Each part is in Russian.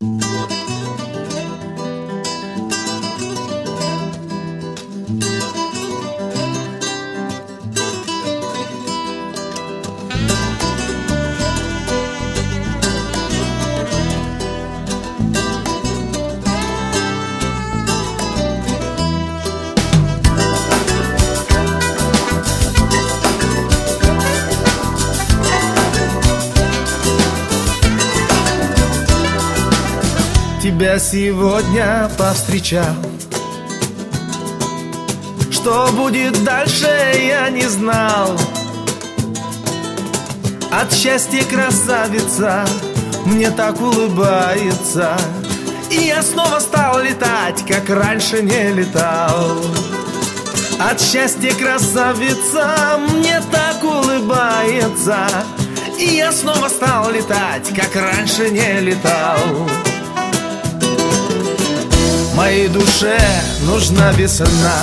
Тебя сегодня повстречал. Что будет дальше, я не знал. От счастья красавица мне так улыбается, и я снова стал летать, как раньше не летал. От счастья красавица мне так улыбается, и я снова стал летать, как раньше не летал. Моей душе нужна весна,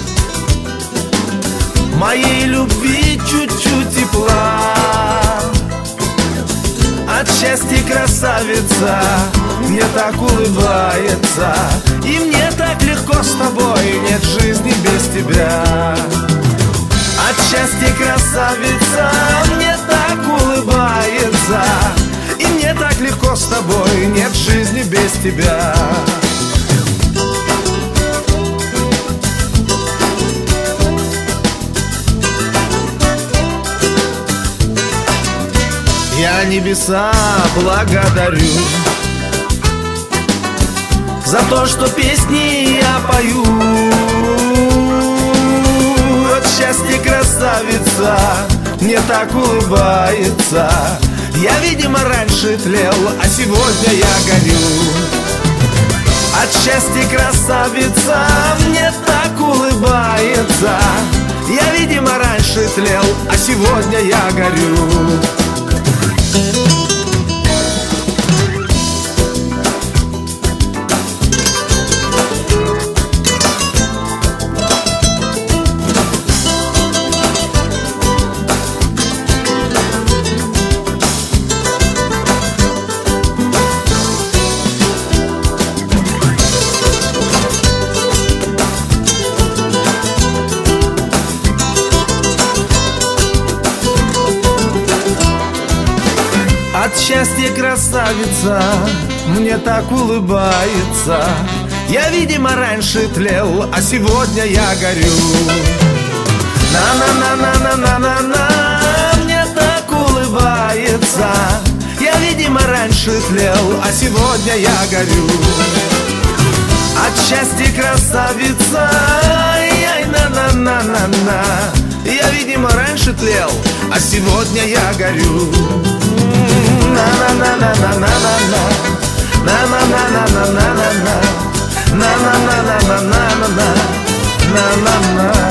моей любви чуть-чуть тепла. От счастья красавица мне так улыбается, и мне так легко с тобой, нет жизни без тебя. От счастья красавица мне так улыбается, и мне так легко с тобой, нет жизни без тебя. Я небеса благодарю за то, что песни я пою. От счастья красавица мне так улыбается, я, видимо, раньше тлел, а сегодня я горю. От счастья красавица мне так улыбается, я, видимо, раньше тлел, а сегодня я горю. От счастья красавица мне так улыбается, я, видимо, раньше тлел, а сегодня я горю. На-на-на-на-на-на-на-на, мне так улыбается, я, видимо, раньше тлел, а сегодня я горю. От счастья красавица, яй, на-на-на-на-на, я, видимо, раньше тлел, а сегодня я горю. На-на-на-на-на-на-на-на, на-на-на-на-на-на-на, на-на-на-на-на-на-на, на-на-на.